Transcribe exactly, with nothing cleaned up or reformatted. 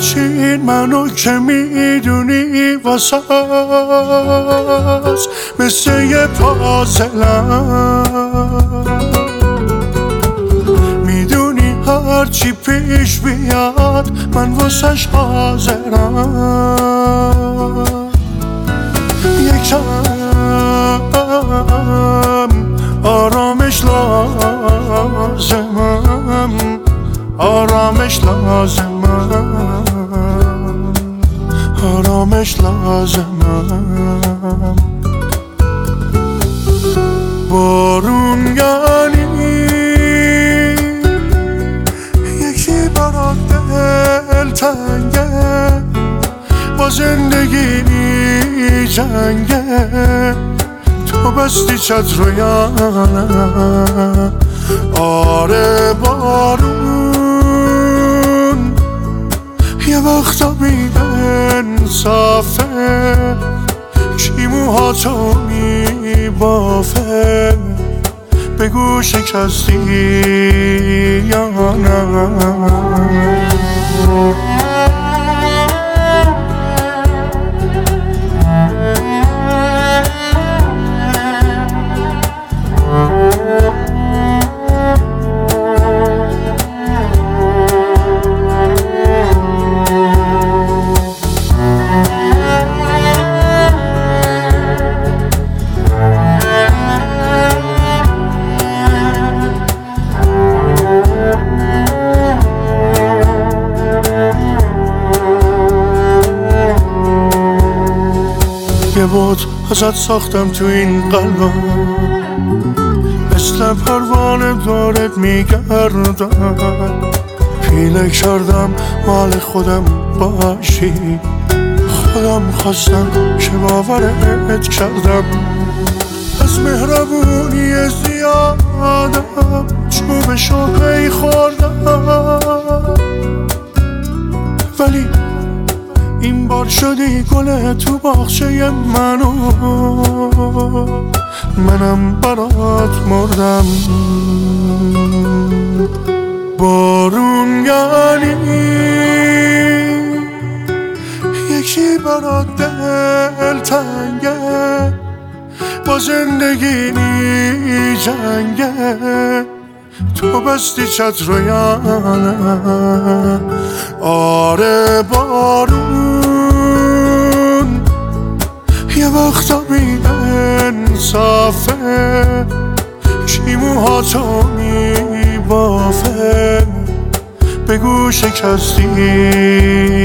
بچین منو که میدونی واسه است مثل یه پازلم، میدونی هرچی پیش بیاد من واسش حاضرم. یکم آرامش لازمم، آرامش لازمم، آرامش لازمم. بارون یعنی یکی برات دل تنگه، با زندگی بی جنگه، تو بستی چتر یانم. آره بارون یه وقتا بی انصافه، کی موهاتو میبافه، بگو شکستی یا نه. یه بود ازت ساختم تو این قلبم، مثل پروانه دارت میگردم، پیله کردم مال خودم باشی، خودم خواستم که باورت کردم. از مهربونی زیادم چوبشو پی خوردم، ولی این بار شدی گل تو باغچه منو، منم برات مردم. بارون یعنی یکی برات دل تنگه، با زندگی بی جنگه، تو بستی چتر یانم. آره بارون یه وقتا بی انصافه، کی موهاتو میبافه، بگو شکستی